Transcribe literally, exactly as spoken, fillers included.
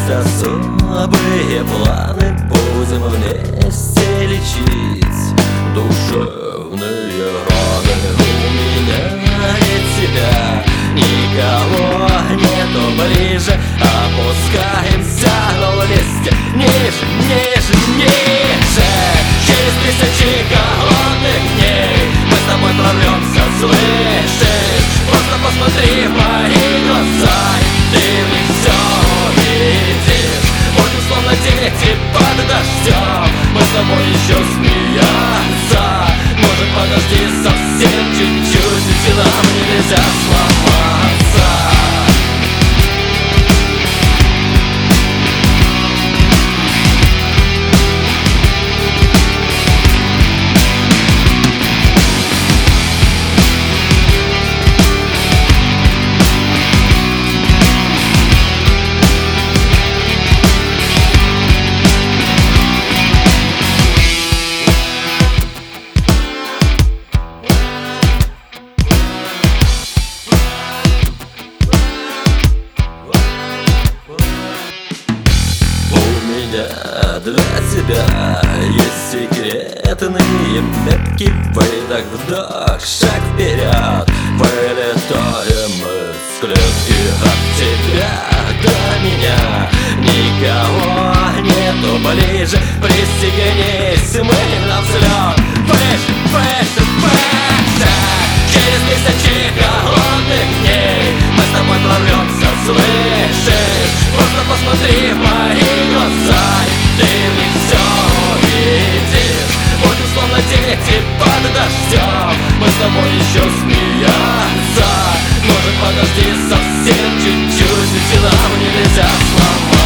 есть особые планы, будем вместе лечить душевные раны. У меня нет тебя, никого нету ближе, опускаемся вместе ниже, ниже, ниже. Через тысячи голодных дней мы с тобой прорвемся, слышишь? Просто посмотри в мои глаза, и ты в них все увидишь. Будем словно дети под дождем, мы с тобой еще смеяться. Может, подожди совсем чуть-чуть, ведь нам нельзя сломаться. Для тебя есть секретные метки. Выдох, вдох, шаг вперед. Вылетаем из клетки от тебя до меня. Никого нету ближе, пристегнись, мы на взлет. Выше, выше, выше. Через тысячи голодных дней мы с тобой прорвемся, слышишь? Просто посмотри в мои глаза, ты в них все увидишь. Будем словно дети под дождем, мы с тобой еще смеяться. Может, подожди совсем чуть-чуть, ведь нам нельзя сломать.